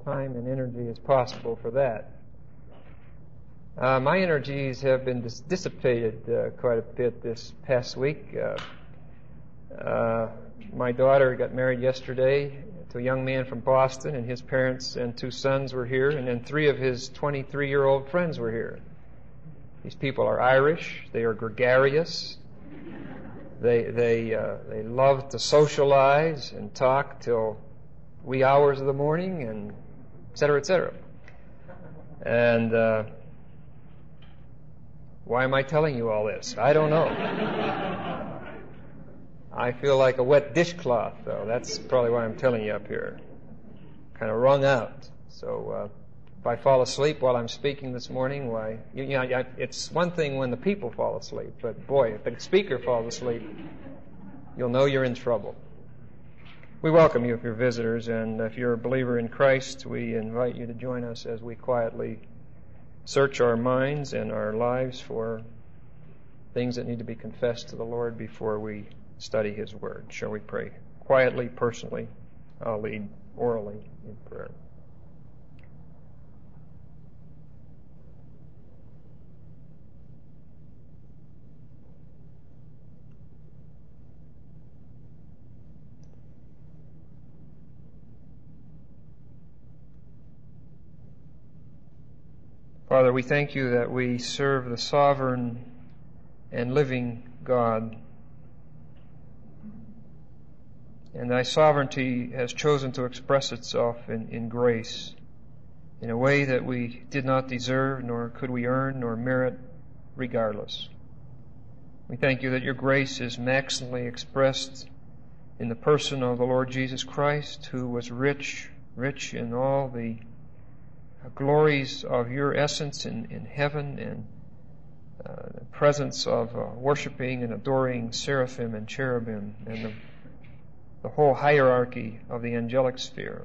time and energy as possible for that. My energies have been dissipated quite a bit this past week. My daughter got married yesterday to a young man from Boston, and his parents and 2 sons were here, and then 3 of his 23-year-old friends were here. These people are Irish. They are gregarious. They love to socialize and talk till wee hours of the morning, and et cetera, et cetera. And why am I telling you all this? I don't know. I feel like a wet dishcloth, though. That's probably why I'm telling you up here. Kind of wrung out. So if I fall asleep while I'm speaking this morning, why? It's one thing when the people fall asleep, but boy, if the speaker falls asleep, you'll know you're in trouble. We welcome you if you're visitors, and if you're a believer in Christ, we invite you to join us as we quietly search our minds and our lives for things that need to be confessed to the Lord before we study His Word. Shall we pray? Quietly, personally, I'll lead orally in prayer. Father, we thank you that we serve the sovereign and living God. And thy sovereignty has chosen to express itself in grace in a way that we did not deserve, nor could we earn, nor merit, regardless. We thank you that your grace is maximally expressed in the person of the Lord Jesus Christ, who was rich in all the glories of your essence in heaven, and the presence of worshiping and adoring seraphim and cherubim, and the whole hierarchy of the angelic sphere.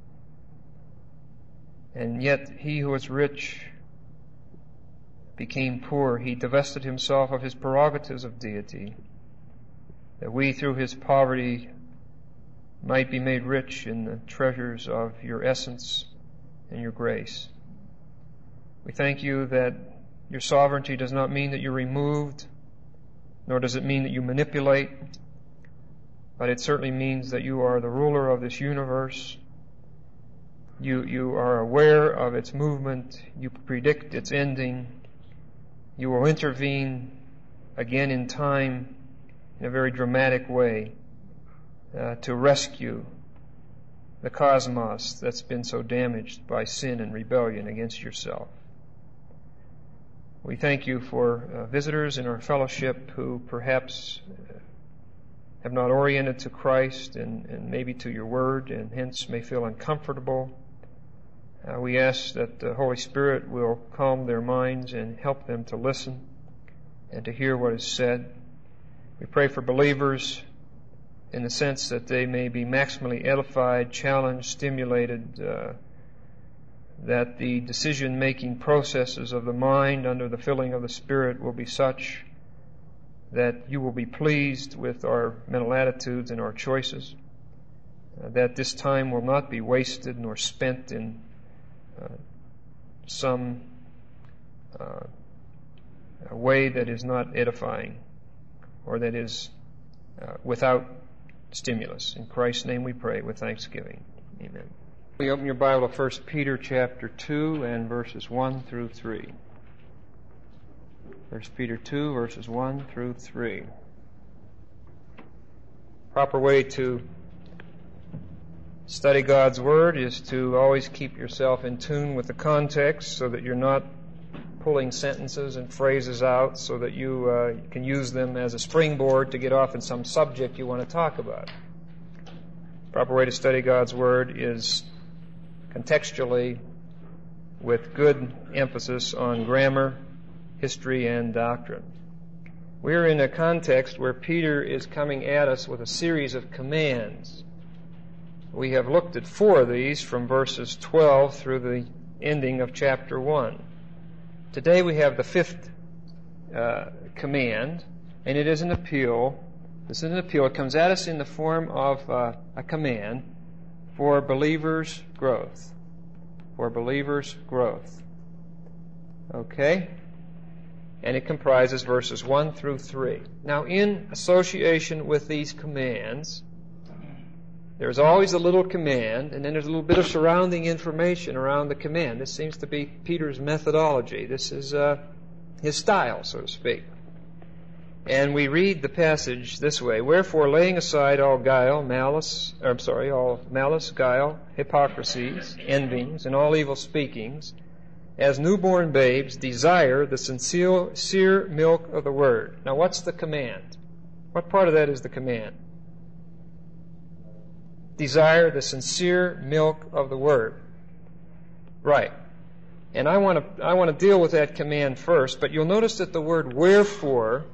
And yet he who was rich became poor. He divested himself of his prerogatives of deity, that we through his poverty might be made rich in the treasures of your essence and your grace. We thank you that your sovereignty does not mean that you're removed, nor does it mean that you manipulate, but it certainly means that you are the ruler of this universe. You are aware of its movement. You predict its ending. You will intervene again in time in a very dramatic way to rescue the cosmos that's been so damaged by sin and rebellion against yourself. We thank you for visitors in our fellowship who perhaps have not oriented to Christ and maybe to your word, and hence may feel uncomfortable. We ask that the Holy Spirit will calm their minds and help them to listen and to hear what is said. We pray for believers in the sense that they may be maximally edified, challenged, stimulated, that the decision-making processes of the mind under the filling of the Spirit will be such that you will be pleased with our mental attitudes and our choices, that this time will not be wasted nor spent in some way that is not edifying or that is without stimulus. In Christ's name we pray with thanksgiving. Amen. We open your Bible to 1 Peter chapter 2 and verses 1 through 3. 1 Peter 2, verses 1 through 3. Proper way to study God's Word is to always keep yourself in tune with the context so that you're not pulling sentences and phrases out so that you can use them as a springboard to get off in some subject you want to talk about. Proper way to study God's Word is contextually with good emphasis on grammar, history, and doctrine. We're in a context where Peter is coming at us with a series of commands. We have looked at 4 of these from verses 12 through the ending of chapter 1. Today we have the 5th command, and it is an appeal. This is an appeal. It comes at us in the form of a command for believers' growth. for believers' growth. Okay? And it comprises verses 1 through 3. Now, in association with these commands, there's always a little command, and then there's a little bit of surrounding information around the command. This seems to be Peter's methodology. This is his style, so to speak. And we read the passage this way: "Wherefore, laying aside all malice, guile, hypocrisies, envyings, and all evil speakings, as newborn babes, desire the sincere milk of the word." Now, what's the command? What part of that is the command? Desire the sincere milk of the word. Right. And I want to deal with that command first, but you'll notice that the word wherefore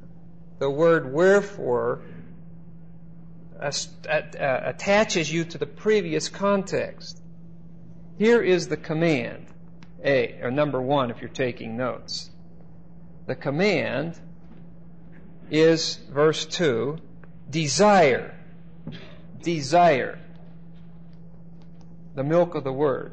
attaches you to the previous context. Here is the command, number 1 if you're taking notes. The command is, verse 2, desire the milk of the word.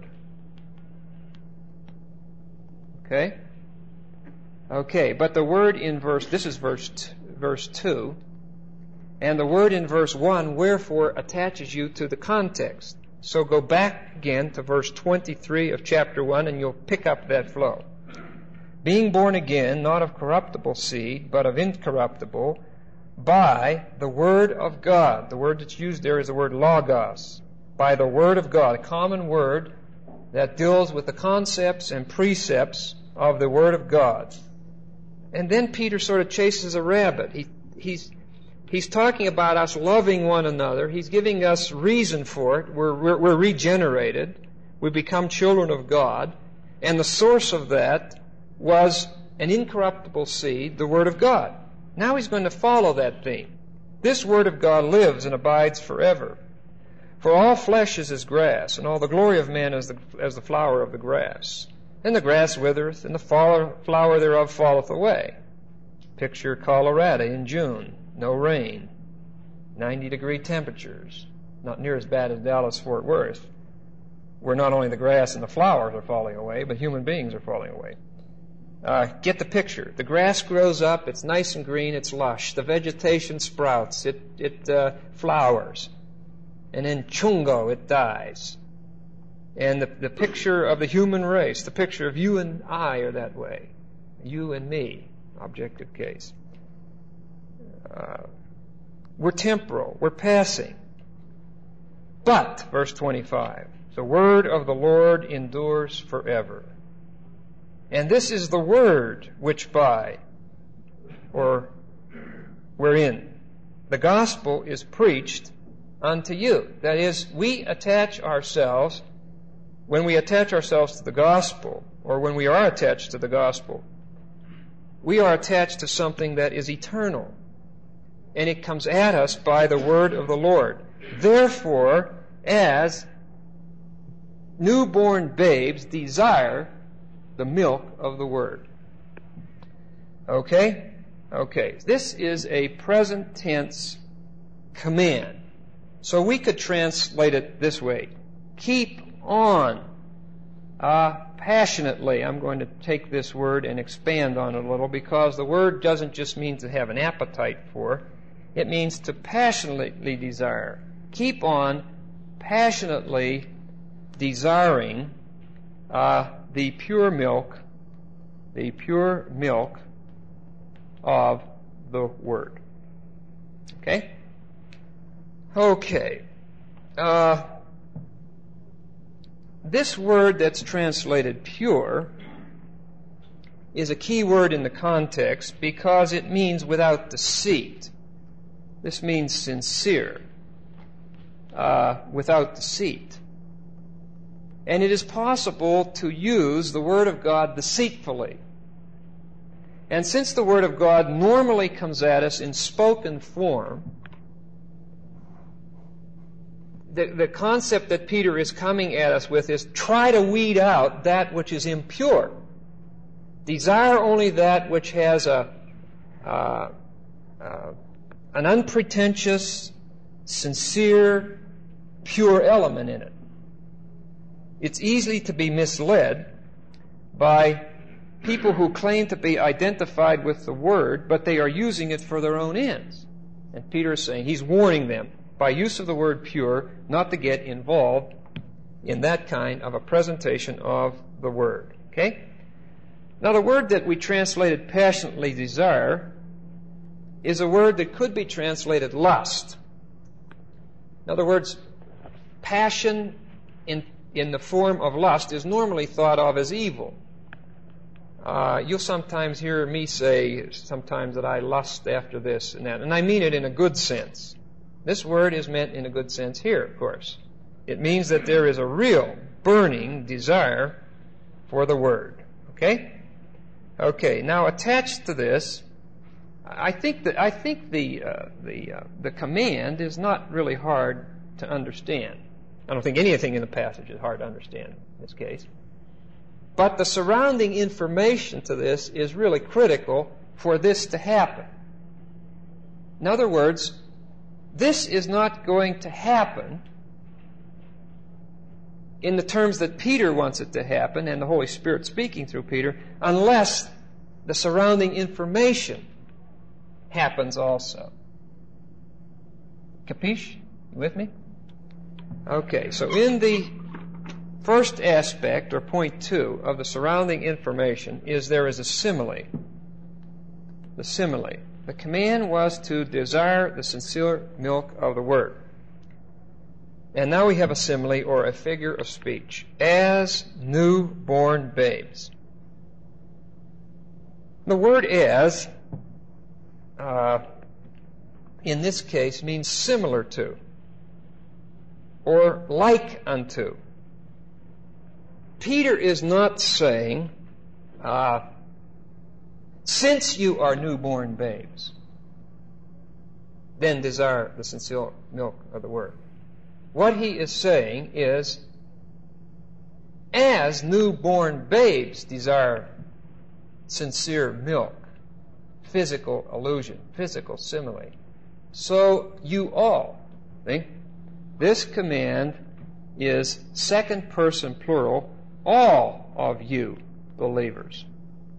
Okay? Okay, but the word in this is verse 2, and the word in verse 1, wherefore, attaches you to the context. So go back again to verse 23 of chapter 1, and you'll pick up that flow. "Being born again, not of corruptible seed, but of incorruptible, by the word of God." The word that's used there is the word logos. By the word of God, a common word that deals with the concepts and precepts of the word of God. And then Peter sort of chases a rabbit. He's talking about us loving one another. He's giving us reason for it. We're regenerated. We become children of God. And the source of that was an incorruptible seed, the Word of God. Now he's going to follow that theme. "This Word of God lives and abides forever. For all flesh is as grass, and all the glory of man as the flower of the grass. And the grass withereth, and the flower thereof falleth away." Picture Colorado in June. No rain. 90-degree temperatures. Not near as bad as Dallas-Fort Worth, where not only the grass and the flowers are falling away, but human beings are falling away. Get the picture. The grass grows up. It's nice and green. It's lush. The vegetation sprouts. It flowers. And then chungo, it dies. And the picture of the human race, the picture of you and I are that way. You and me, objective case. We're temporal. We're passing. But, verse 25, "The word of the Lord endures forever. And this is the word which by," or wherein, "the gospel is preached unto you." That is, when we attach ourselves to the gospel, or when we are attached to the gospel, we are attached to something that is eternal. And it comes at us by the word of the Lord. "Therefore, as newborn babes desire the milk of the word." Okay? Okay. This is a present tense command. So we could translate it this way: keep on passionately. I'm going to take this word and expand on it a little, because the word doesn't just mean to have an appetite for. It means to passionately desire. Keep on passionately desiring the pure milk of the Word. Okay? Okay. This word that's translated pure is a key word in the context because it means without deceit. This means sincere, without deceit. And it is possible to use the Word of God deceitfully. And since the Word of God normally comes at us in spoken form, the concept that Peter is coming at us with is try to weed out that which is impure. Desire only that which has an unpretentious, sincere, pure element in it. it's easy to be misled by people who claim to be identified with the Word, but they are using it for their own ends. And Peter is saying, he's warning them, by use of the word pure, not to get involved in that kind of a presentation of the Word. Okay? Now, the word that we translated passionately desire is a word that could be translated lust. In other words, passion in the form of lust is normally thought of as evil. You'll sometimes hear me say sometimes that I lust after this and that, and I mean it in a good sense. This word is meant in a good sense here, of course. It means that there is a real burning desire for the Word. Okay? Okay, now attached to this, I think the command is not really hard to understand. I don't think anything in the passage is hard to understand in this case. But the surrounding information to this is really critical for this to happen. In other words, this is not going to happen in the terms that Peter wants it to happen, and the Holy Spirit speaking through Peter, unless the surrounding information happens also. Capiche? You with me? Okay, so in the first aspect, or point 2, of the surrounding information there is a simile. The simile. The command was to desire the sincere milk of the Word. And now we have a simile, or a figure of speech, as newborn babes. The word as, in this case, means similar to, or like unto. Peter is not saying, since you are newborn babes, then desire the sincere milk of the Word. What he is saying is, as newborn babes desire sincere milk, physical allusion, physical simile, so you all. See? This command is second person plural, all of you believers.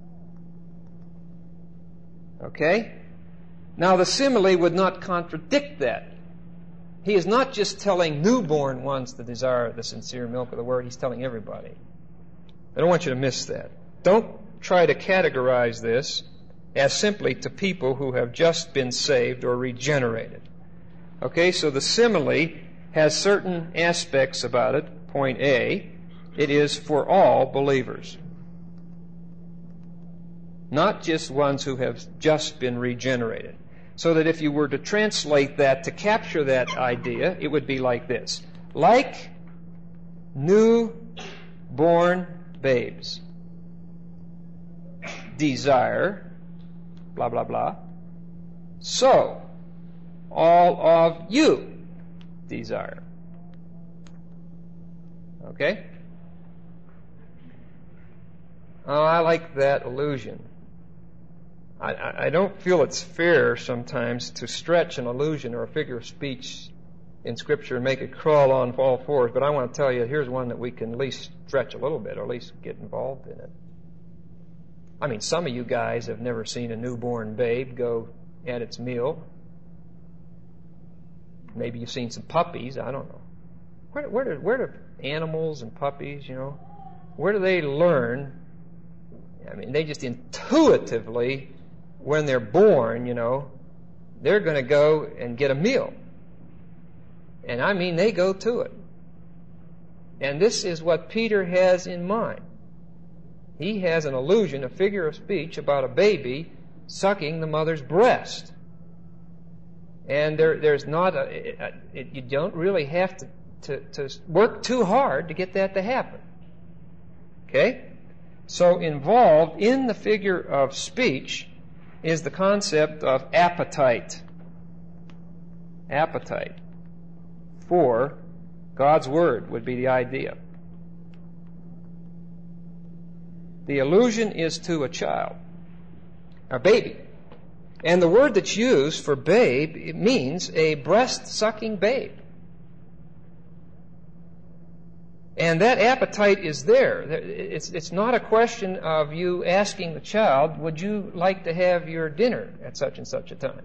Okay? Now the simile would not contradict that. He is not just telling newborn ones to desire the sincere milk of the Word, he's telling everybody. I don't want you to miss that. Don't try to categorize this as simply to people who have just been saved or regenerated. Okay, so the simile has certain aspects about it. Point A, it is for all believers. Not just ones who have just been regenerated. So that if you were to translate that to capture that idea, it would be like this. Like newborn babes desire, blah, blah, blah, so all of you desire. Okay? Oh, I like that allusion. I don't feel it's fair sometimes to stretch an allusion or a figure of speech in Scripture and make it crawl on all fours, but I want to tell you, here's one that we can at least stretch a little bit, or at least get involved in it. I mean, some of you guys have never seen a newborn babe go at its meal. Maybe you've seen some puppies, I don't know. Where do animals and puppies, where do they learn? I mean, they just intuitively, when they're born, they're going to go and get a meal. And I mean, they go to it. And this is what Peter has in mind. He has an allusion, a figure of speech about a baby sucking the mother's breast. And there's not you don't really have to work too hard to get that to happen. Okay? So involved in the figure of speech is the concept of appetite. Appetite for God's Word would be the idea. The allusion is to a child, a baby. And the word that's used for babe, it means a breast-sucking babe. And that appetite is there. It's not a question of you asking the child, would you like to have your dinner at such and such a time?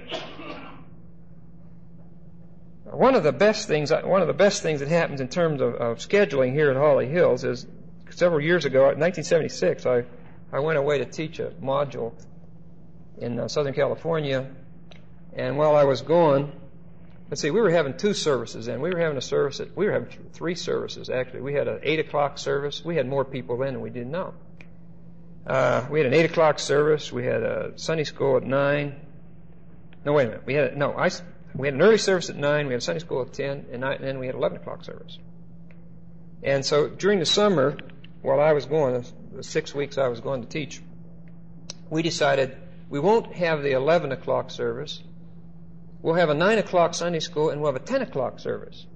One of the best things that happens in terms of scheduling here at Holly Hills is several years ago, in 1976, I went away to teach a module in Southern California. And while I was gone, let's see, we were having two services then. We were having three services, actually. We had an 8 o'clock service. We had more people then than we did now. We had an 8 o'clock service. We had a Sunday school at 9. No, wait a minute. We had an early service at 9. We had a Sunday school at 10. And then we had an 11 o'clock service. And so during the summer, while I was going, the 6 weeks I was going to teach, we decided we won't have the 11 o'clock service. We'll have a 9 o'clock Sunday school, and we'll have a 10 o'clock service.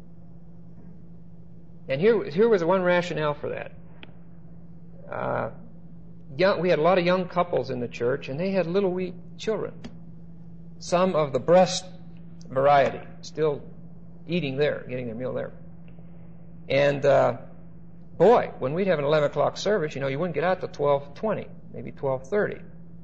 And here was one rationale for that. We had a lot of young couples in the church, and they had little wee children. Some of the breast variety, still eating there, getting their meal there. And boy, when we'd have an 11 o'clock service, you wouldn't get out till 12:20, maybe 12:30.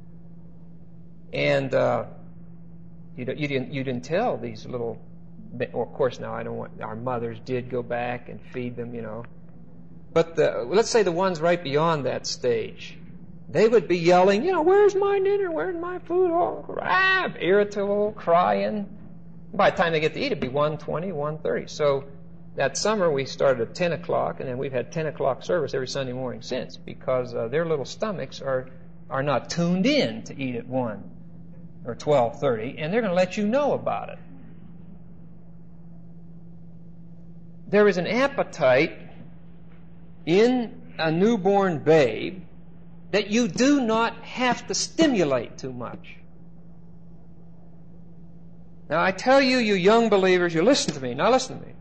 And you didn't tell these little. Well, of course, now I don't want. Our mothers did go back and feed them, But let's say the ones right beyond that stage, they would be yelling, where's my dinner? Where's my food? Irritable, crying. By the time they get to eat, it'd be 1:20, 1:30. So that summer we started at 10 o'clock, and then we've had 10 o'clock service every Sunday morning since, because their little stomachs are not tuned in to eat at 1 or 12:30, and they're going to let you know about it. There is an appetite in a newborn babe that you do not have to stimulate too much. Now I tell you, you young believers, you listen to me. Now listen to me.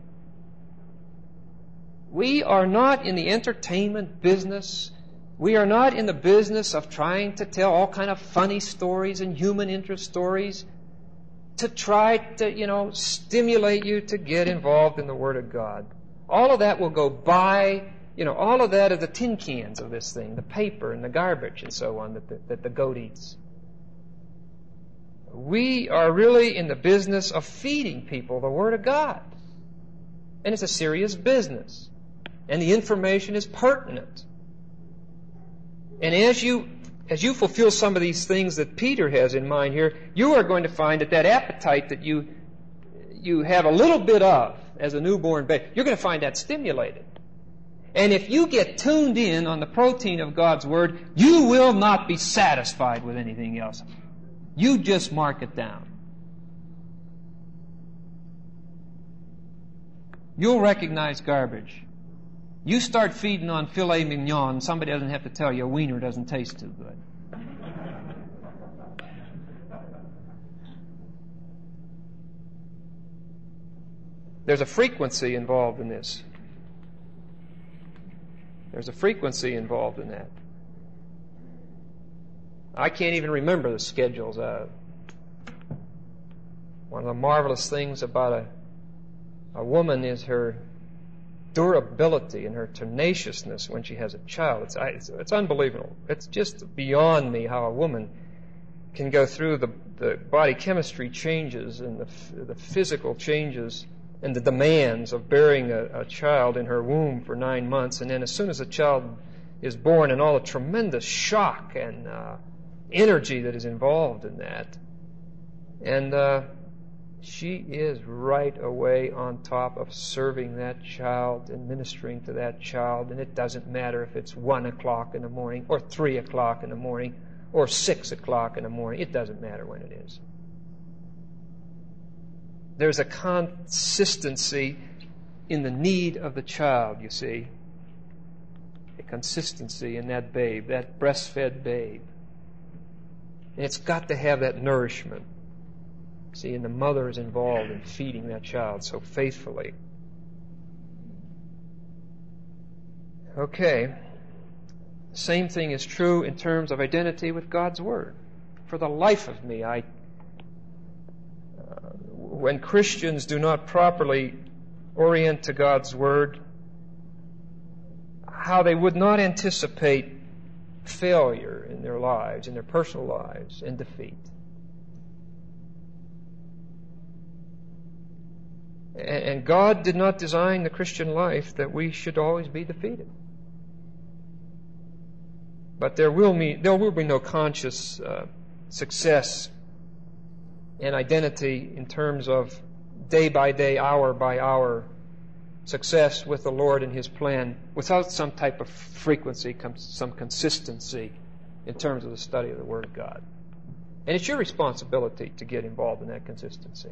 We are not in the entertainment business. We are not in the business of trying to tell all kind of funny stories and human interest stories to try to, stimulate you to get involved in the Word of God. All of that will go by. All of that are the tin cans of this thing, the paper and the garbage and so on that the goat eats. We are really in the business of feeding people the Word of God. And it's a serious business. And the information is pertinent. And as you fulfill some of these things that Peter has in mind here, you are going to find that appetite that you have a little bit of as a newborn baby, you're going to find that stimulated. And if you get tuned in on the protein of God's Word, you will not be satisfied with anything else. You just mark it down. You'll recognize garbage. You start feeding on filet mignon, somebody doesn't have to tell you a wiener doesn't taste too good. There's a frequency involved in this. There's a frequency involved in that. I can't even remember the schedules. One of the marvelous things about a woman is her durability and her tenaciousness when she has a child. It's unbelievable. It's just beyond me how a woman can go through the body chemistry changes and the physical changes and the demands of bearing a child in her womb for 9 months, and then as soon as the child is born, and all the tremendous shock and energy that is involved in that. And she is right away on top of serving that child and ministering to that child, and it doesn't matter if it's 1 o'clock in the morning or 3 o'clock in the morning or 6 o'clock in the morning. It doesn't matter when it is. There's a consistency in the need of the child, you see. A consistency in that babe, that breastfed babe. And it's got to have that nourishment. See, and the mother is involved in feeding that child so faithfully. Okay. Same thing is true in terms of identity with God's Word. For the life of me, when Christians do not properly orient to God's Word, how they would not anticipate failure in their lives, in their personal lives, and defeat. And God did not design the Christian life that we should always be defeated. But there will be no conscious success and identity in terms of day by day, hour by hour success with the Lord and His plan without some type of frequency, some consistency in terms of the study of the Word of God. And it's your responsibility to get involved in that consistency.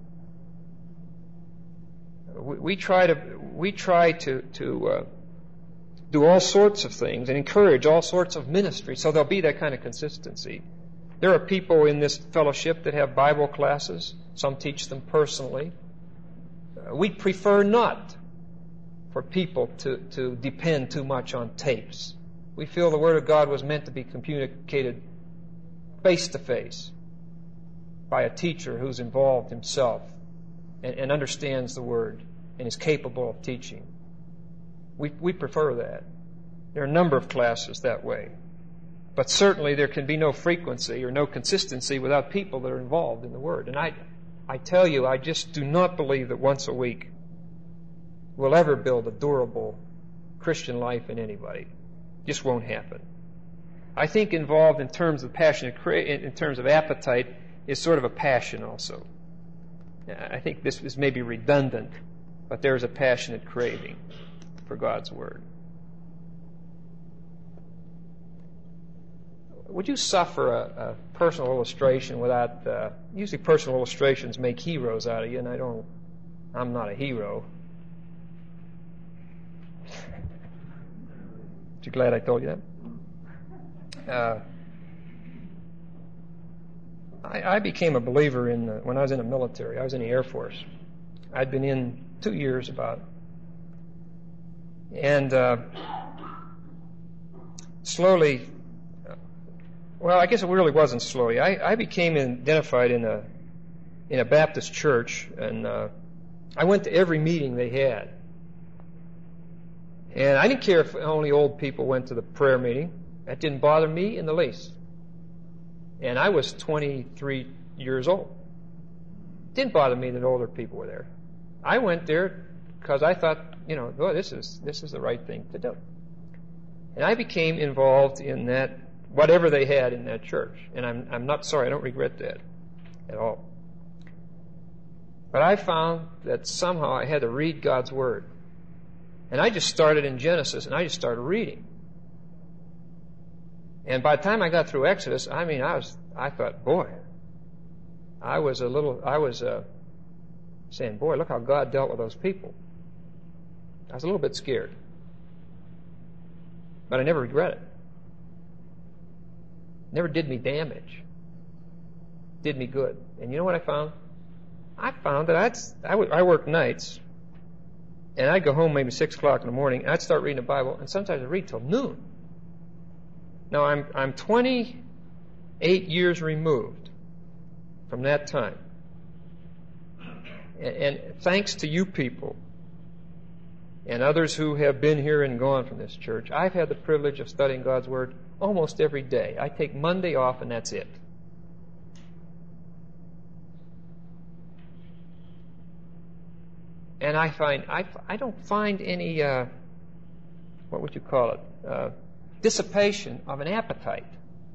We try to do all sorts of things and encourage all sorts of ministry, so there'll be that kind of consistency. There are people in this fellowship that have Bible classes. Some teach them personally. We prefer not for people to depend too much on tapes. We feel the Word of God was meant to be communicated face to face by a teacher who's involved himself and understands the Word and is capable of teaching. We prefer that. There are a number of classes that way. But certainly there can be no frequency or no consistency without people that are involved in the Word. And I tell you, I just do not believe that once a week will ever build a durable Christian life in anybody. Just won't happen. I think involved in terms of in terms of appetite is sort of a passion also. I think this is maybe redundant, but there's a passionate craving for God's Word. Would you suffer a personal illustration without... usually personal illustrations make heroes out of you, and I'm not a hero. Aren't you glad I told you that? I became a believer when I was in the military. I was in the Air Force. I'd been in 2 years about. And slowly... Well, I guess it really wasn't slowly. I became identified in a Baptist church, and I went to every meeting they had. And I didn't care if only old people went to the prayer meeting. That didn't bother me in the least. And I was 23 years old. It didn't bother me that older people were there. I went there because I thought, oh, this is the right thing to do. And I became involved in that, whatever they had in that church. And I'm not sorry, I don't regret that at all. But I found that somehow I had to read God's Word. And I just started in Genesis, and I just started reading. And by the time I got through Exodus, I thought, boy, I was saying, boy, look how God dealt with those people. I was a little bit scared. But I never regret it. Never did me damage. Did me good. And you know what I found? I found that I worked nights, and I'd go home maybe 6 o'clock in the morning, and I'd start reading the Bible, and sometimes I'd read till noon. Now, I'm 28 years removed from that time. And thanks to you people and others who have been here and gone from this church, I've had the privilege of studying God's Word almost every day. I take Monday off, and that's it. And I don't find any, what would you call it, dissipation of an appetite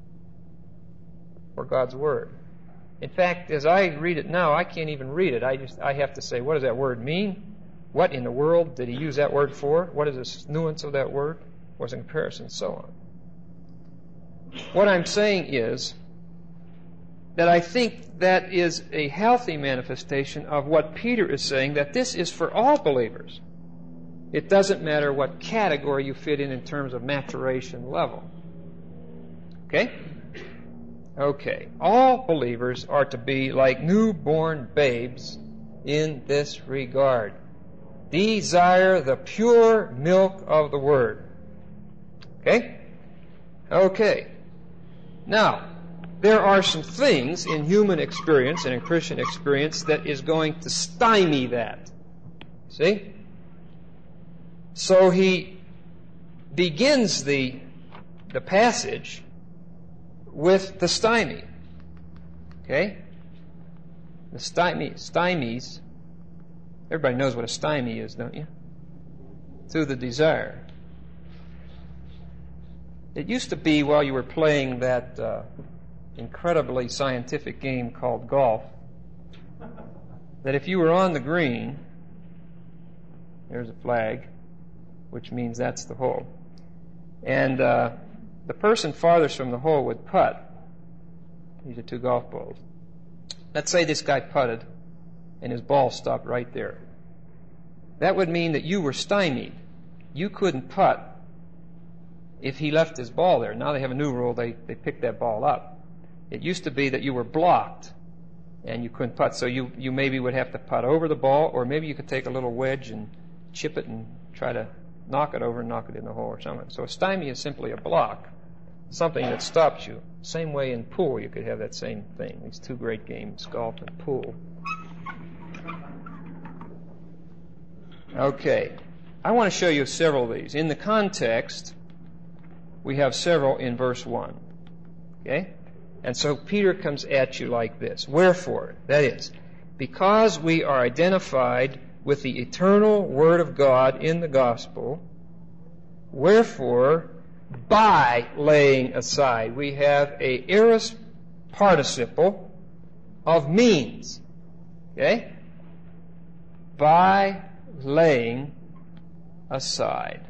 for God's Word. In fact, as I read it now, I can't even read it. I have to say, what does that word mean? What in the world did he use that word for? What is the nuance of that word? What's the comparison? So on. What I'm saying is that I think that is a healthy manifestation of what Peter is saying, that this is for all believers. It doesn't matter what category you fit in terms of maturation level. Okay? Okay. All believers are to be like newborn babes in this regard. Desire the pure milk of the Word. Okay? Okay. Now, there are some things in human experience and in Christian experience that is going to stymie that. See? So he begins the passage with the stymie. Okay? The stymies. Everybody knows what a stymie is, don't you? Through the desire. It used to be while you were playing that incredibly scientific game called golf, that if you were on the green, there's a flag, which means that's the hole, and the person farthest from the hole would putt. These are two golf balls. Let's say this guy putted, and his ball stopped right there. That would mean that you were stymied. You couldn't putt if he left his ball there. Now they have a new rule. They pick that ball up. It used to be that you were blocked and you couldn't putt. So you maybe would have to putt over the ball, or maybe you could take a little wedge and chip it and try to knock it over and knock it in the hole or something. So a stymie is simply a block, something that stops you. Same way in pool you could have that same thing. These two great games, golf and pool. Okay. I want to show you several of these. In the context, we have several in verse 1. Okay? And so Peter comes at you like this. Wherefore, that is, because we are identified with the eternal Word of God in the gospel, wherefore, by laying aside, we have a aorist participle of means. Okay? By laying aside.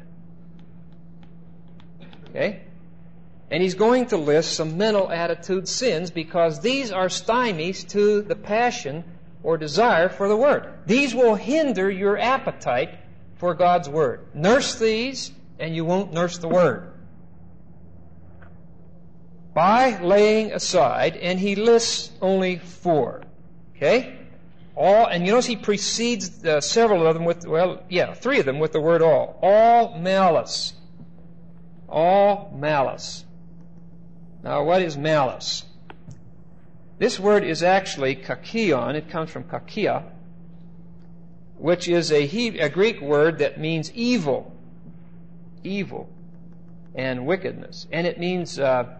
Okay? And he's going to list some mental attitude sins because these are stymies to the passion or desire for the Word. These will hinder your appetite for God's Word. Nurse these and you won't nurse the Word. By laying aside, and he lists only 4. Okay? All, and you notice he precedes several of them with, 3 of them with the word all. All malice. All malice. Now, what is malice? This word is actually kakion. It comes from kakia, which is a Greek word that means evil. Evil and wickedness. And it means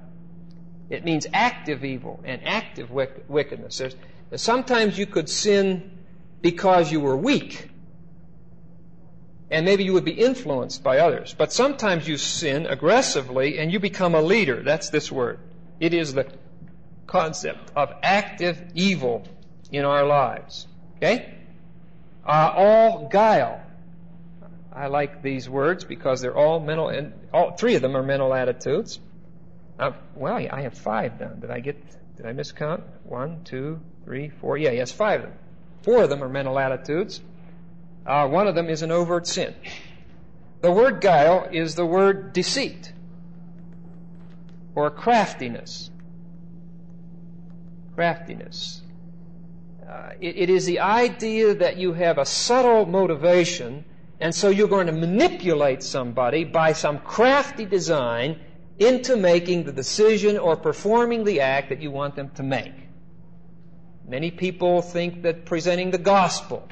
active evil and active wickedness. Sometimes you could sin because you were weak, and maybe you would be influenced by others. But sometimes you sin aggressively and you become a leader. That's this word. It is the concept of active evil in our lives. Okay? All guile. I like these words because they're all mental, and all 3 of them are mental attitudes. I have 5 down. Did I miscount? 1, 2, 3, 4. Yeah, yes, 5 of them. 4 of them are mental attitudes. 1 of them is an overt sin. The word guile is the word deceit or craftiness. Craftiness. It is the idea that you have a subtle motivation, and so you're going to manipulate somebody by some crafty design into making the decision or performing the act that you want them to make. Many people think that presenting the gospel,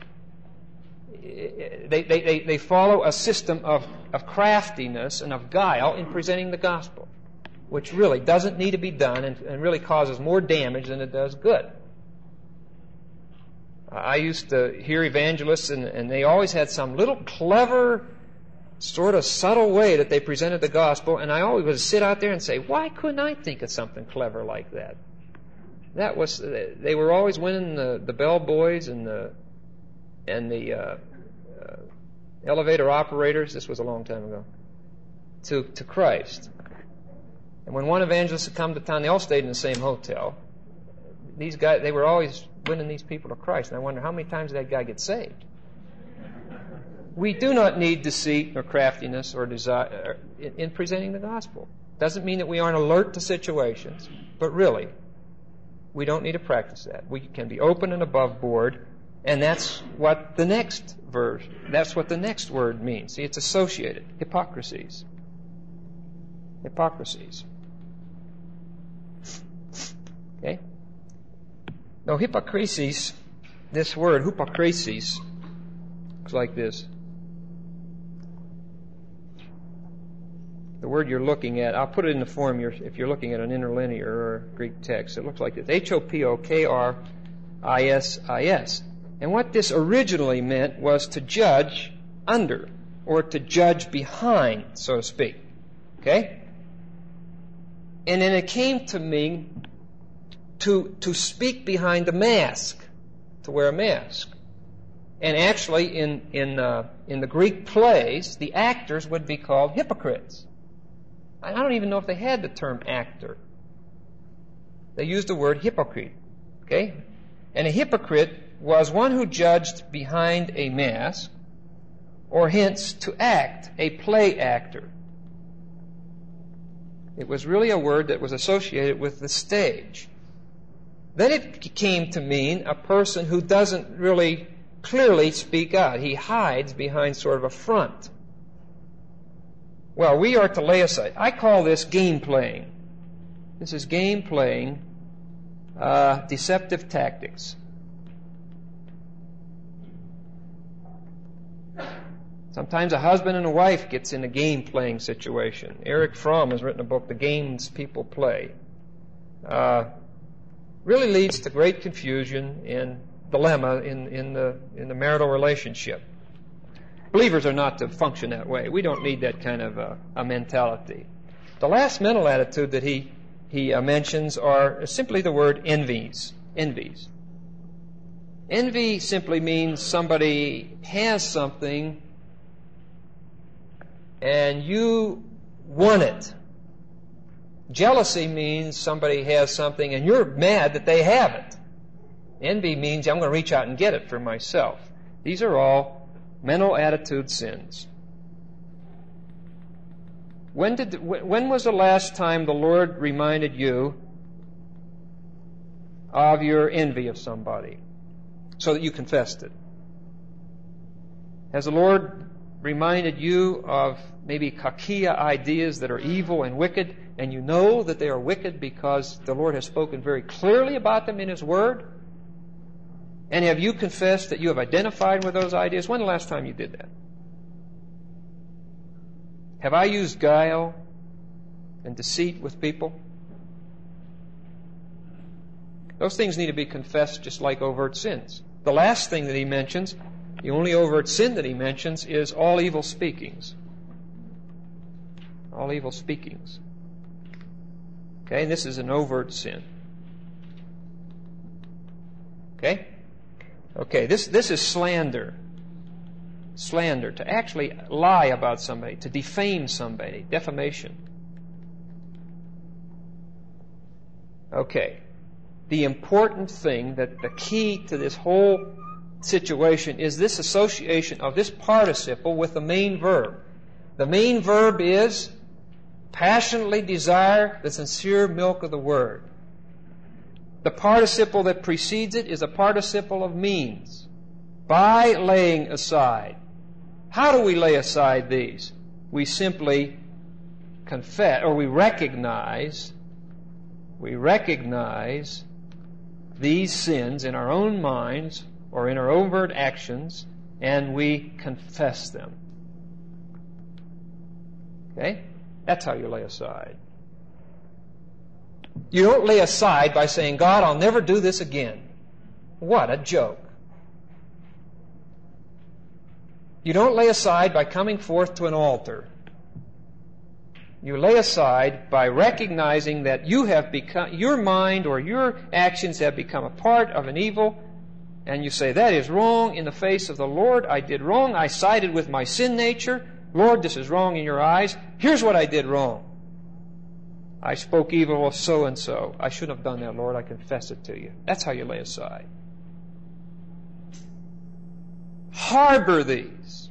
they follow a system of craftiness and of guile in presenting the gospel, which really doesn't need to be done and really causes more damage than it does good. I used to hear evangelists, and they always had some little clever, sort of subtle way that they presented the gospel, and I always would sit out there and say, why couldn't I think of something clever like that? They were always winning the bellboys and the elevator operators. This was a long time ago. To Christ. And when one evangelist had come to town, they all stayed in the same hotel. These guys, they were always winning these people to Christ. And I wonder how many times did that guy get saved? We do not need deceit or craftiness or desire in presenting the gospel. Doesn't mean that we aren't alert to situations, but really, we don't need to practice that. We can be open and above board, and that's what the next word means. See, it's associated. Hypocrisies. Hypocrisies. Okay? Now, hypocrisies, this word, hypocrisies, looks like this. the word you're looking at, I'll put it in the form if you're looking at an interlinear or Greek text. It looks like this: Hopokrisis. And what this originally meant was to judge under, or to judge behind, so to speak. Okay? And then it came to mean to speak behind a mask, to wear a mask. And actually, in the Greek plays, the actors would be called hypocrites. I don't even know if they had the term actor. They used the word hypocrite. Okay? And a hypocrite was one who judged behind a mask, or hence to act, a play actor. It was really a word that was associated with the stage. Then it came to mean a person who doesn't really clearly speak out. He hides behind sort of a front. Well, we are to lay aside. I call this game playing. This is game playing, deceptive tactics. Sometimes a husband and a wife gets in a game playing situation. Erich Fromm has written a book, The Games People Play. Really leads to great confusion and dilemma in the marital relationship. Believers are not to function that way. We don't need that kind of a mentality. The last mental attitude that he mentions are simply the word envies. Envies. Envy simply means somebody has something and you want it. Jealousy means somebody has something and you're mad that they have it. Envy means I'm going to reach out and get it for myself. These are all mental attitude sins. When was the last time the Lord reminded you of your envy of somebody so that you confessed it? Has the Lord reminded you of maybe kakia ideas that are evil and wicked, and you know that they are wicked because the Lord has spoken very clearly about them in His Word? And have you confessed that you have identified with those ideas? When the last time you did that? Have I used guile and deceit with people? Those things need to be confessed just like overt sins. The last thing that he mentions, the only overt sin that he mentions, is all evil speakings. All evil speakings. Okay, and this is an overt sin. Okay? Okay, this is slander. Slander, to actually lie about somebody, to defame somebody, defamation. Okay, the important thing, that the key to this whole situation is this association of this participle with the main verb. The main verb is passionately desire the sincere milk of the Word. The participle that precedes it is a participle of means. By laying aside. How do we lay aside these? We simply confess, or we recognize these sins in our own minds or in our overt actions, and we confess them. Okay? That's how you lay aside. You don't lay aside by saying, God, I'll never do this again. What a joke. You don't lay aside by coming forth to an altar. You lay aside by recognizing that you have become, your mind or your actions have become a part of an evil, and you say, that is wrong in the face of the Lord. I did wrong. I sided with my sin nature. Lord, this is wrong in your eyes. Here's what I did wrong. I spoke evil of so-and-so. I shouldn't have done that, Lord. I confess it to you. That's how you lay aside. Harbor these.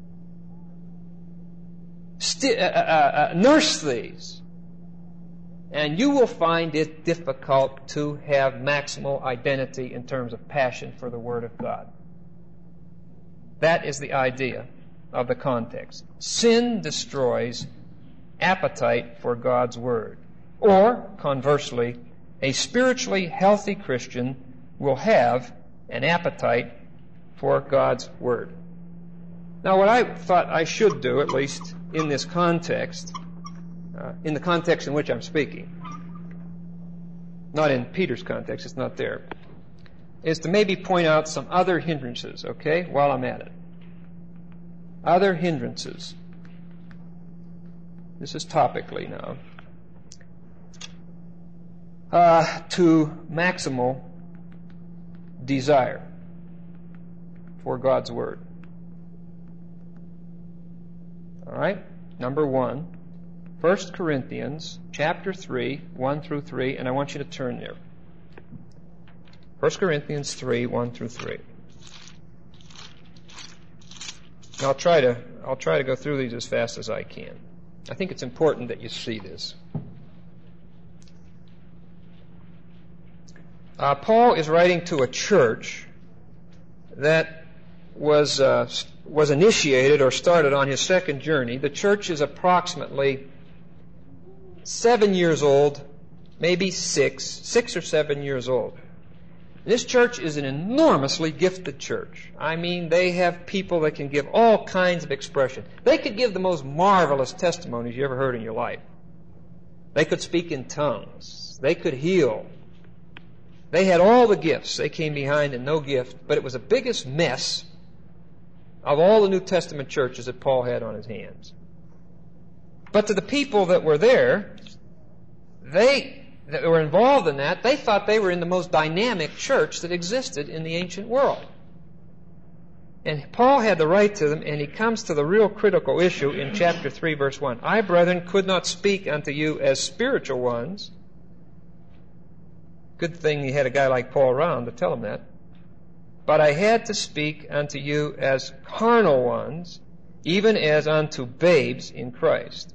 Nurse these. And you will find it difficult to have maximal identity in terms of passion for the Word of God. That is the idea of the context. Sin destroys appetite for God's Word. Or, conversely, a spiritually healthy Christian will have an appetite for God's Word. Now, what I thought I should do, at least in this context, in the context in which I'm speaking, not in Peter's context, it's not there, is to maybe point out some other hindrances, okay, while I'm at it. Other hindrances. This is topically now. To maximal desire for God's Word. All right? Number 1, 1 Corinthians chapter 3, 1 through 3, and I want you to turn there. 1 Corinthians 3, 1 through 3. And I'll try to go through these as fast as I can. I think it's important that you see this. Paul is writing to a church that was initiated or started on his second journey. The church is approximately 7 years old, maybe 6 or 7 years old. This church is an enormously gifted church. I mean, they have people that can give all kinds of expression. They could give the most marvelous testimonies you ever heard in your life. They could speak in tongues. They could heal. They had all the gifts. They came behind in no gift, but it was the biggest mess of all the New Testament churches that Paul had on his hands. But to the people that were there, that were involved in that, they thought they were in the most dynamic church that existed in the ancient world. And Paul had to write to them, and he comes to the real critical issue in chapter 3, verse 1. I, brethren, could not speak unto you as spiritual ones. Good thing he had a guy like Paul around to tell him that. But I had to speak unto you as carnal ones, even as unto babes in Christ.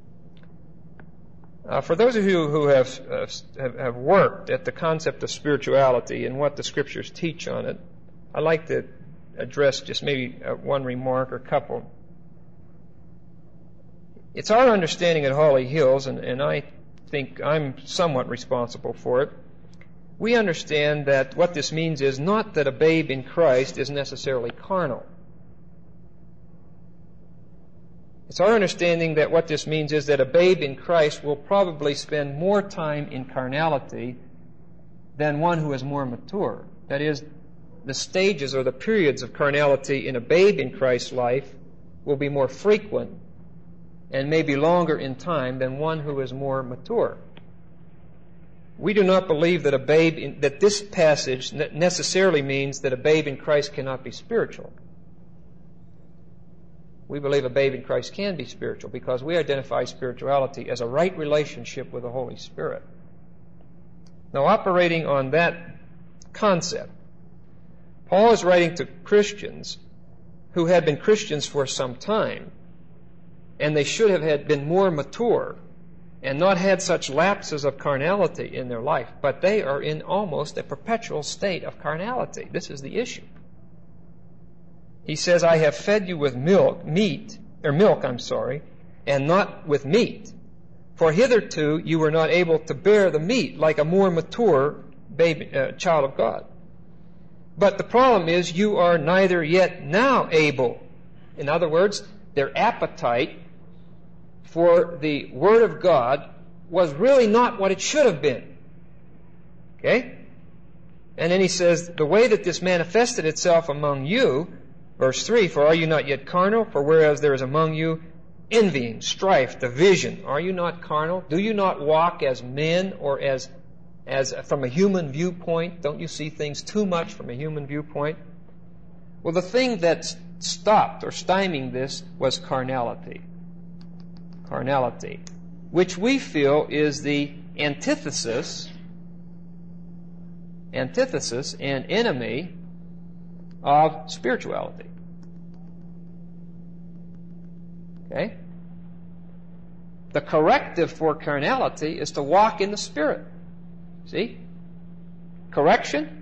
For those of you who have worked at the concept of spirituality and what the Scriptures teach on it, I'd like to address just maybe one remark or a couple. It's our understanding at Holly Hills, and I think I'm somewhat responsible for it, we understand that what this means is not that a babe in Christ is necessarily carnal. It's our understanding that what this means is that a babe in Christ will probably spend more time in carnality than one who is more mature. That is, the stages or the periods of carnality in a babe in Christ's life will be more frequent and maybe longer in time than one who is more mature. We do not believe that that this passage necessarily means that a babe in Christ cannot be spiritual. We believe a babe in Christ can be spiritual because we identify spirituality as a right relationship with the Holy Spirit. Now, operating on that concept, Paul is writing to Christians who had been Christians for some time, and they should have been more mature and not had such lapses of carnality in their life, but they are in almost a perpetual state of carnality. This is the issue. He says, I have fed you with milk, and not with meat. For hitherto you were not able to bear the meat like a more mature child of God. But the problem is you are neither yet now able. In other words, their appetite for the Word of God was really not what it should have been. Okay? And then he says, the way that this manifested itself among you, verse 3, for are you not yet carnal? For whereas there is among you envying, strife, division, are you not carnal? Do you not walk as men or as from a human viewpoint? Don't you see things too much from a human viewpoint? Well, the thing that stopped or stymieing this was carnality. Carnality, which we feel is the antithesis and enemy of spirituality. Okay? The corrective for carnality is to walk in the Spirit. See? Correction.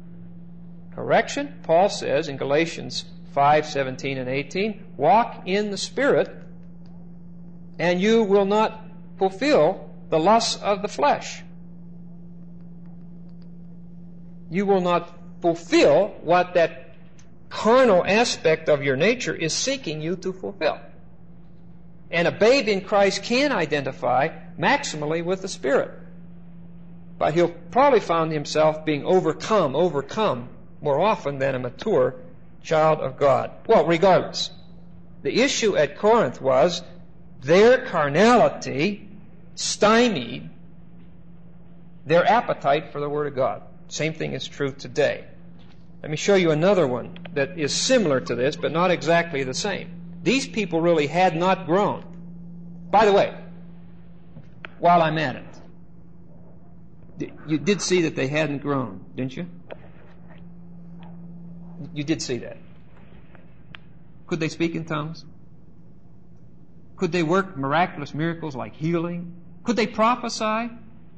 Paul says in Galatians 5:17 and 18, walk in the Spirit, and you will not fulfill the lusts of the flesh. You will not fulfill what that carnal aspect of your nature is seeking you to fulfill. And a babe in Christ can identify maximally with the Spirit. But he'll probably find himself being overcome more often than a mature child of God. Well, regardless, the issue at Corinth was their carnality stymied their appetite for the Word of God. Same thing is true today. Let me show you another one that is similar to this, but not exactly the same. These people really had not grown. By the way, while I'm at it, you did see that they hadn't grown, didn't you? You did see that. Could they speak in tongues? Could they work miraculous miracles like healing? Could they prophesy?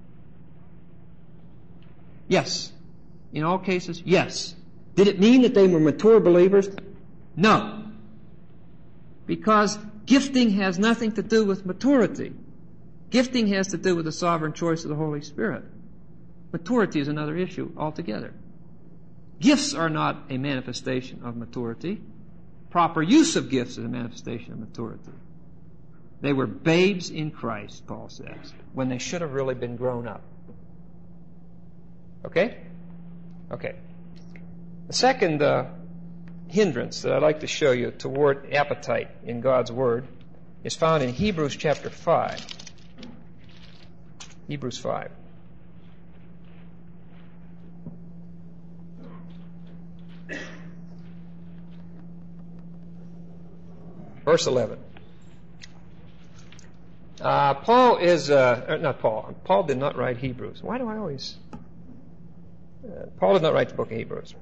Yes. In all cases, yes. Did it mean that they were mature believers? No. Because gifting has nothing to do with maturity. Gifting has to do with the sovereign choice of the Holy Spirit. Maturity is another issue altogether. Gifts are not a manifestation of maturity. Proper use of gifts is a manifestation of maturity. They were babes in Christ, Paul says, when they should have really been grown up. Okay? Okay. The second hindrance that I'd like to show you toward appetite in God's Word is found in Hebrews chapter 5. Hebrews 5. Verse 11. Paul did not write Hebrews. Why do I always... Paul did not write the book of Hebrews.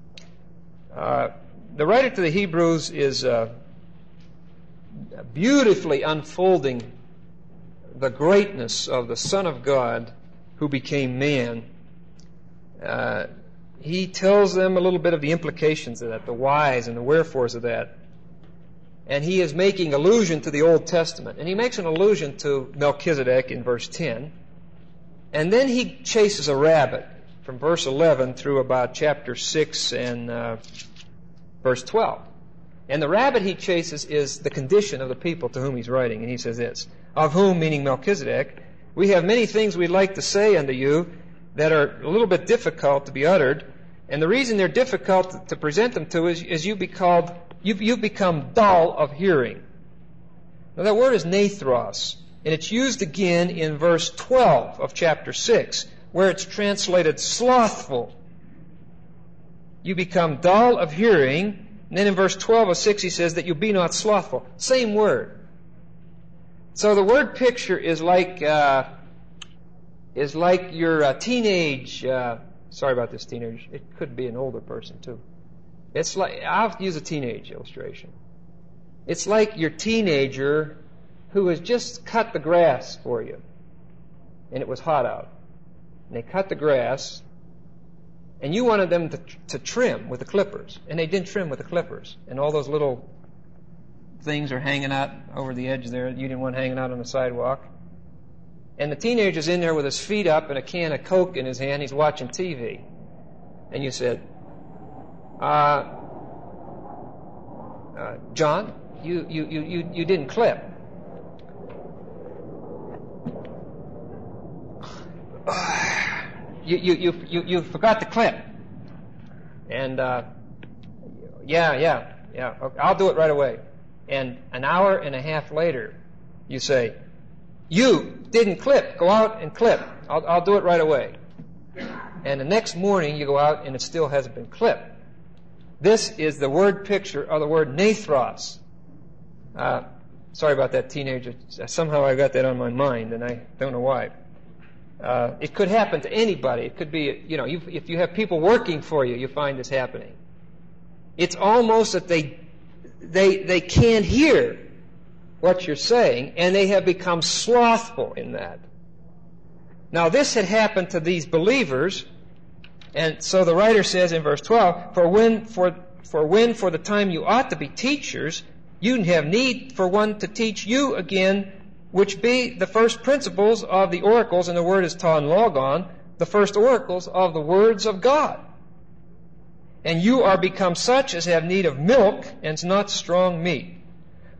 The writer to the Hebrews is beautifully unfolding the greatness of the Son of God who became man. He tells them a little bit of the implications of that, the whys and the wherefores of that. And he is making allusion to the Old Testament. And he makes an allusion to Melchizedek in verse 10. And then he chases a rabbit from verse 11 through about chapter 6 and verse 12. And the rabbit he chases is the condition of the people to whom he's writing. And he says this, of whom, meaning Melchizedek, we have many things we'd like to say unto you that are a little bit difficult to be uttered. And the reason they're difficult to present them to is you've become dull of hearing. Now that word is nathros, and it's used again in verse 12 of chapter 6, where it's translated slothful. You become dull of hearing. And then in verse 12 of 6 he says that you be not slothful. Same word. So the word picture is like your teenage... sorry about this teenager. It could be an older person too. It's like, I'll use a teenage illustration. It's like your teenager who has just cut the grass for you. And it was hot out. And they cut the grass, and you wanted them to trim with the clippers. And they didn't trim with the clippers. And all those little things are hanging out over the edge there. You didn't want hanging out on the sidewalk. And the teenager's in there with his feet up and a can of Coke in his hand. He's watching TV. And you said, John, you didn't clip. You forgot to clip. And yeah, I'll do it right away. And an hour and a half later, you say, you didn't clip. Go out and clip. I'll do it right away. And the next morning you go out and it still hasn't been clipped. This is the word picture of the word nathros. Sorry about that, teenager. Somehow I got that on my mind, and I don't know why. It could happen to anybody. It could be, if you have people working for you, you find this happening. It's almost that they can't hear what you're saying, and they have become slothful in that. Now, this had happened to these believers, and so the writer says in verse 12, For when for the time you ought to be teachers, you have need for one to teach you again, which be the first principles of the oracles, and the word is ton logon, the first oracles of the words of God. And you are become such as have need of milk, and not strong meat.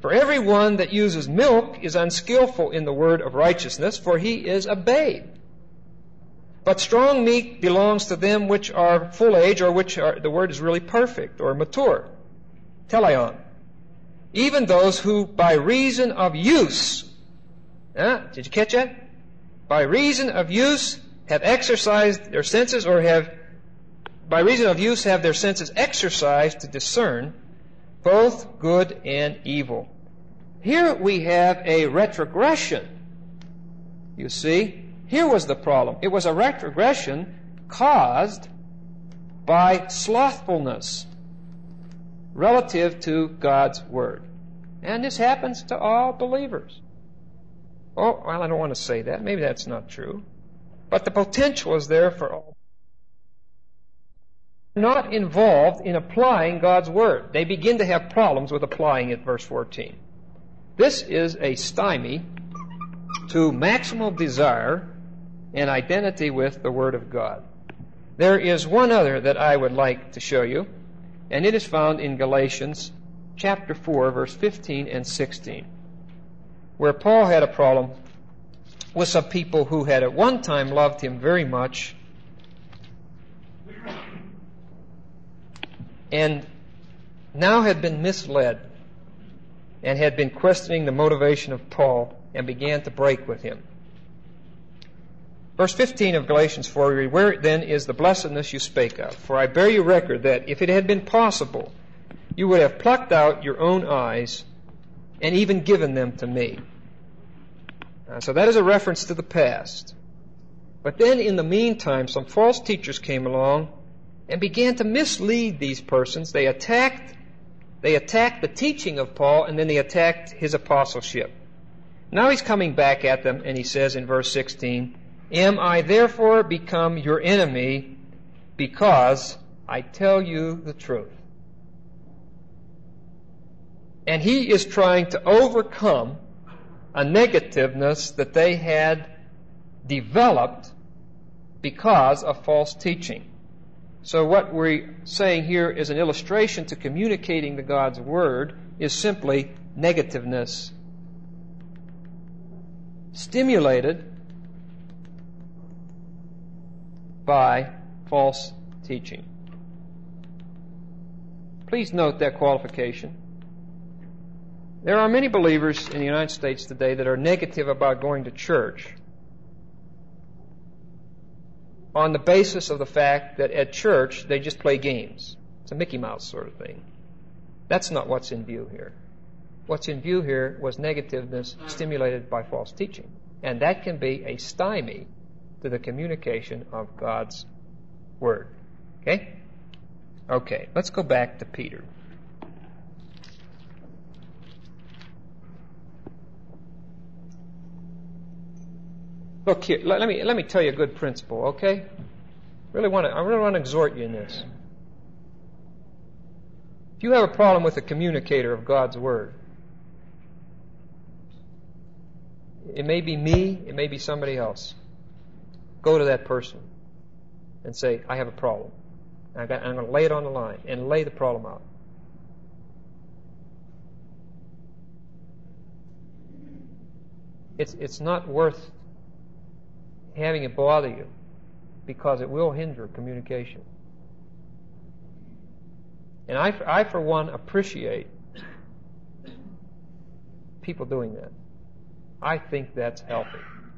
For everyone that uses milk is unskillful in the word of righteousness, for he is a babe. But strong meat belongs to them which are full age, or which are, the word is really perfect, or mature. Teleon. Even those who by reason of use, did you catch that? By reason of use have exercised their senses, or by reason of use have their senses exercised to discern both good and evil. Here we have a retrogression. You see, here was the problem. It was a retrogression caused by slothfulness relative to God's Word. And this happens to all believers. Oh, well, I don't want to say that. Maybe that's not true. But the potential is there for all. Not involved in applying God's Word. They begin to have problems with applying it, verse 14. This is a stymie to maximal desire and identity with the Word of God. There is one other that I would like to show you, and it is found in Galatians chapter 4, verse 15 and 16, where Paul had a problem with some people who had at one time loved him very much and now had been misled and had been questioning the motivation of Paul and began to break with him. Verse 15 of Galatians 4, we read, "Where then is the blessedness you spake of? For I bear you record that if it had been possible, you would have plucked out your own eyes and even given them to me." So that is a reference to the past. But then in the meantime, some false teachers came along and began to mislead these persons. They attacked the teaching of Paul, and then they attacked his apostleship. Now he's coming back at them, and he says in verse 16, "Am I therefore become your enemy because I tell you the truth?" And he is trying to overcome a negativeness that they had developed because of false teaching. So what we're saying here is an illustration to communicating the God's Word is simply negativeness stimulated by false teaching. Please note that qualification. There are many believers in the United States today that are negative about going to church on the basis of the fact that at church they just play games. It's a Mickey Mouse sort of thing. That's not what's in view here. What's in view here was negativeness stimulated by false teaching. And that can be a stymie to the communication of God's Word. Okay? Okay, let's go back to Peter. Look here, let me tell you a good principle, okay? I really want to exhort you in this. If you have a problem with the communicator of God's Word, it may be me, it may be somebody else. Go to that person and say, "I have a problem. I'm going to lay it on the line," and lay the problem out. It's not worth having it bother you, because it will hinder communication. And I for one, appreciate people doing that. I think that's healthy.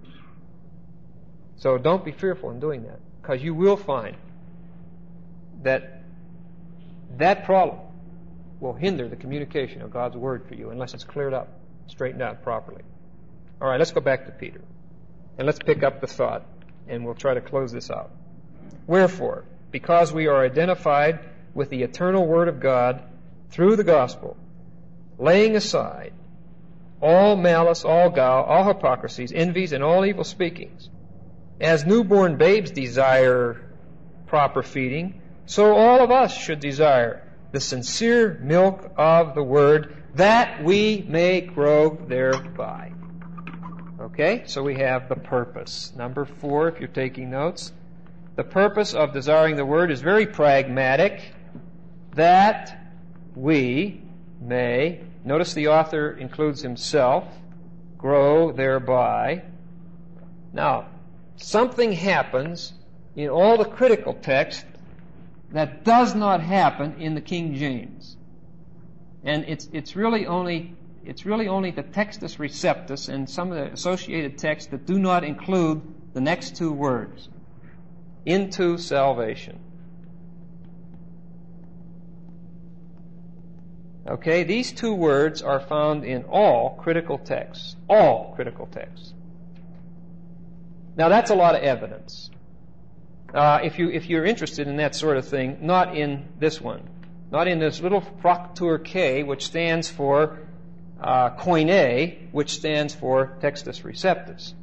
So don't be fearful in doing that, because you will find that problem will hinder the communication of God's Word for you unless it's cleared up, straightened out properly. All right, let's go back to Peter. And let's pick up the thought, and we'll try to close this out. "Wherefore, because we are identified with the eternal Word of God through the gospel, laying aside all malice, all guile, all hypocrisies, envies, and all evil speakings, as newborn babes desire proper feeding, so all of us should desire the sincere milk of the Word, that we may grow thereby." Okay, so we have the purpose. Number 4, if you're taking notes. The purpose of desiring the Word is very pragmatic, that we may Notice the author includes himself. Grow thereby. Now, something happens in all the critical text that does not happen in the King James. And it's really only the Textus Receptus and some of the associated texts that do not include the next two words. Into salvation. Okay, these two words are found in all critical texts. All critical texts. Now that's a lot of evidence. If you're interested in that sort of thing, not in this one. Not in this little Fraktur K, which stands for Koine, which stands for Textus Receptus.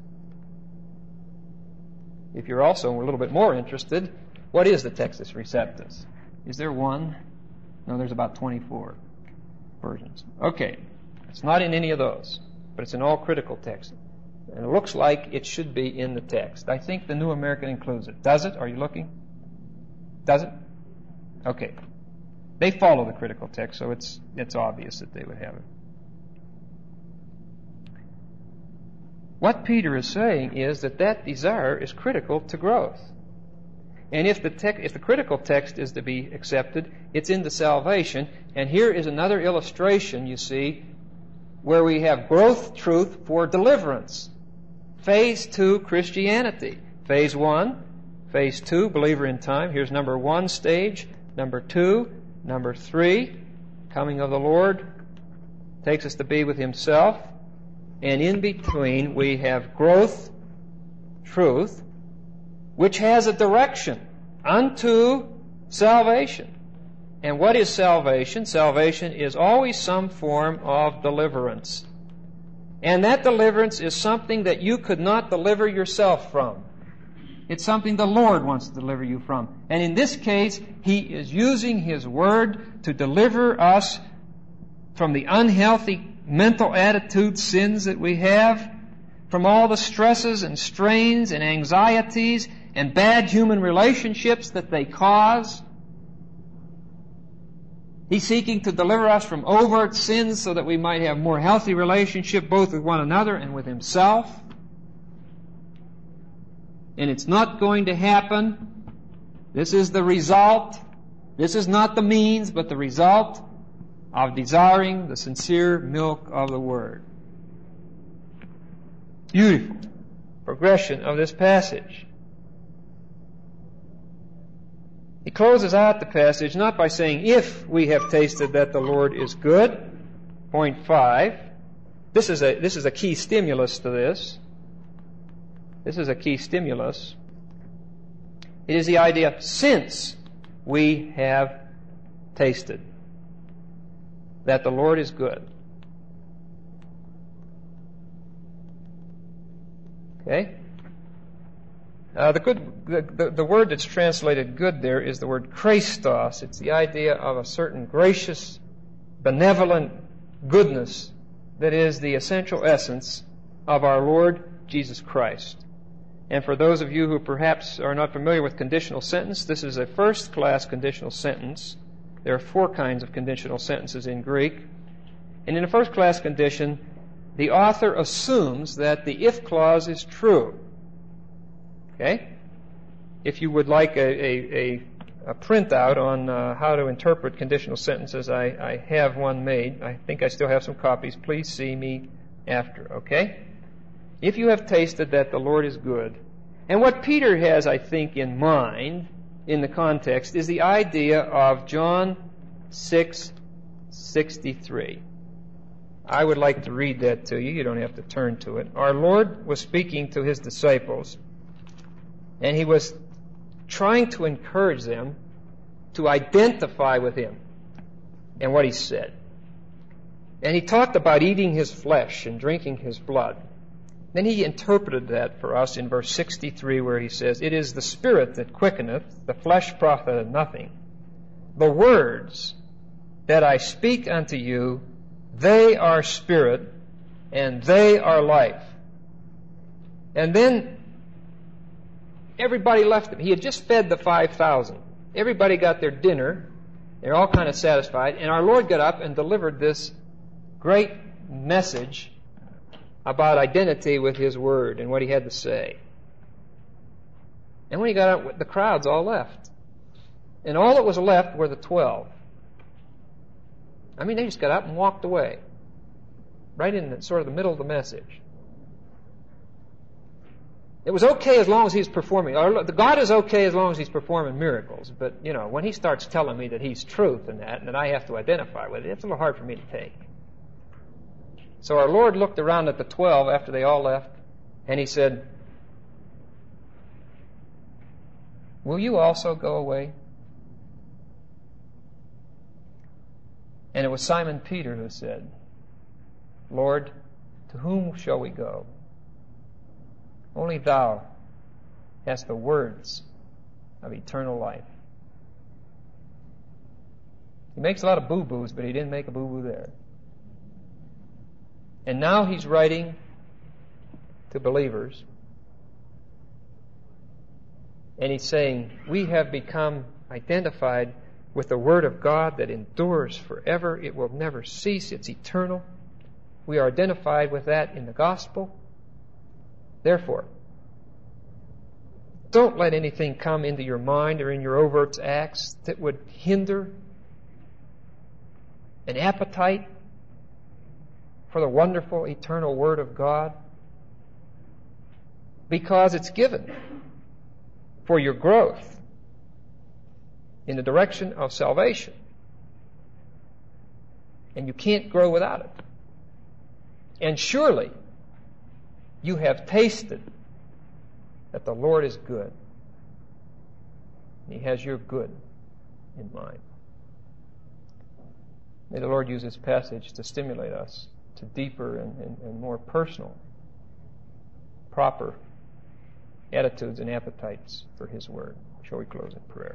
If you're also a little bit more interested, what is the Textus Receptus? Is there one? No, there's about 24 versions. Okay, it's not in any of those, but it's in all critical texts. And it looks like it should be in the text. I think the New American includes it. Does it? Are you looking? Does it? Okay. They follow the critical text, so it's obvious that they would have it. What Peter is saying is that desire is critical to growth. And if the critical text is to be accepted, it's into salvation. And here is another illustration, you see, where we have growth truth for deliverance. Phase 2, Christianity. Phase 1, Phase 2, believer in time. Here's number 1 stage. Number 2, number 3, coming of the Lord, takes us to be with Himself. And in between, we have growth, truth, which has a direction unto salvation. And what is salvation? Salvation is always some form of deliverance. And that deliverance is something that you could not deliver yourself from. It's something the Lord wants to deliver you from. And in this case, He is using His Word to deliver us from the unhealthy mental attitude sins that we have, from all the stresses and strains and anxieties and bad human relationships that they cause. He's seeking to deliver us from overt sins so that we might have more healthy relationship both with one another and with Himself. And it's not going to happen. This is the result. This is not the means, but the result of desiring the sincere milk of the Word. Beautiful progression of this passage. He closes out the passage not by saying, if we have tasted that the Lord is good. Point 5. This is a key stimulus to this. This is a key stimulus. It is the idea, since we have tasted that the Lord is good. Okay? The word that's translated good there is the word Christos. It's the idea of a certain gracious, benevolent goodness that is the essential essence of our Lord Jesus Christ. And for those of you who perhaps are not familiar with conditional sentence, this is a first-class conditional sentence. There are 4 kinds of conditional sentences in Greek. And in a first-class condition, the author assumes that the if clause is true. Okay? If you would like a printout on how to interpret conditional sentences, I have one made. I think I still have some copies. Please see me after, okay? If you have tasted that the Lord is good. And what Peter has, I think, in mind in the context is the idea of John 6:63. I would like to read that to you. You don't have to turn to it. Our Lord was speaking to His disciples, and He was trying to encourage them to identify with Him and what He said. And He talked about eating His flesh and drinking His blood. Then He interpreted that for us in verse 63 where He says, it is the Spirit that quickeneth, the flesh profiteth nothing. The words that I speak unto you, they are spirit, and they are life. And then everybody left Him. He had just fed the 5,000. Everybody got their dinner. They're all kind of satisfied. And our Lord got up and delivered this great message about identity with his word and what he had to say. And when he got out, the crowds all left. And all that was left were the 12. I mean, they just got up and walked away. Right in the, sort of the middle of the message. It was okay as long as he's performing. God is okay as long as he's performing miracles. But, you know, when he starts telling me that he's truth in that and that I have to identify with it, it's a little hard for me to take. So our Lord looked around at the 12 after they all left, and he said, "Will you also go away?" And it was Simon Peter who said, "Lord, to whom shall we go? Only thou hast the words of eternal life." He makes a lot of boo-boos, but he didn't make a boo-boo there. And now he's writing to believers. And he's saying, we have become identified with the Word of God that endures forever. It will never cease. It's eternal. We are identified with that in the gospel. Therefore, don't let anything come into your mind or in your overt acts that would hinder an appetite for the wonderful eternal Word of God, because it's given for your growth in the direction of salvation. And you can't grow without it. And surely you have tasted that the Lord is good. He has your good in mind. May the Lord use this passage to stimulate us to deeper and more personal, proper attitudes and appetites for His Word. Shall we close in prayer?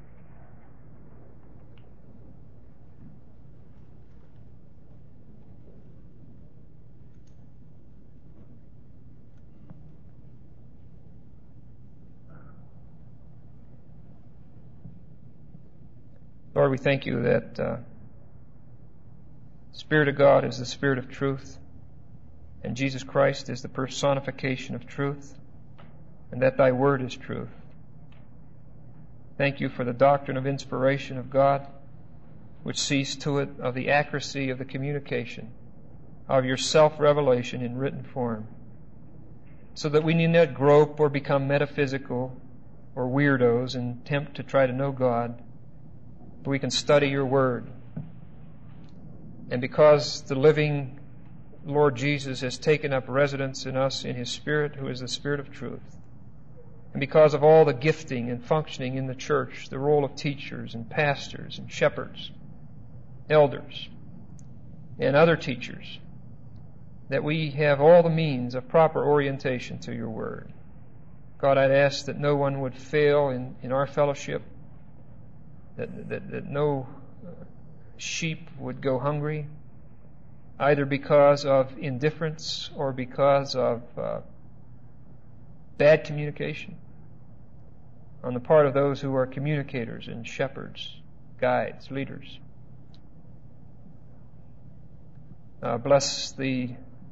Lord, we thank you that the Spirit of God is the Spirit of truth, and Jesus Christ is the personification of truth, and that thy Word is truth. Thank you for the doctrine of inspiration of God, which sees to it of the accuracy of the communication of your self-revelation in written form, so that we need not grope or become metaphysical or weirdos and attempt to try to know God, but we can study your Word. And because the living Lord Jesus has taken up residence in us in His Spirit, who is the Spirit of truth, and because of all the gifting and functioning in the church, the role of teachers and pastors and shepherds, elders, and other teachers, that we have all the means of proper orientation to your Word. God, I'd ask that no one would fail in our fellowship, that no sheep would go hungry, either because of indifference or because of bad communication on the part of those who are communicators and shepherds, guides, leaders. Bless the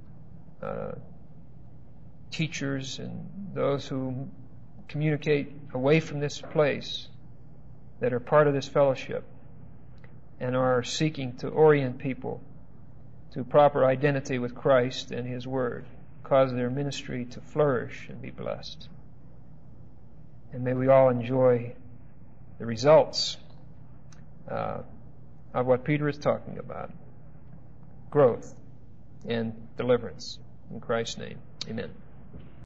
teachers and those who communicate away from this place that are part of this fellowship and are seeking to orient people to proper identity with Christ and His Word, cause their ministry to flourish and be blessed. And may we all enjoy the results of what Peter is talking about: growth and deliverance. In Christ's name, amen.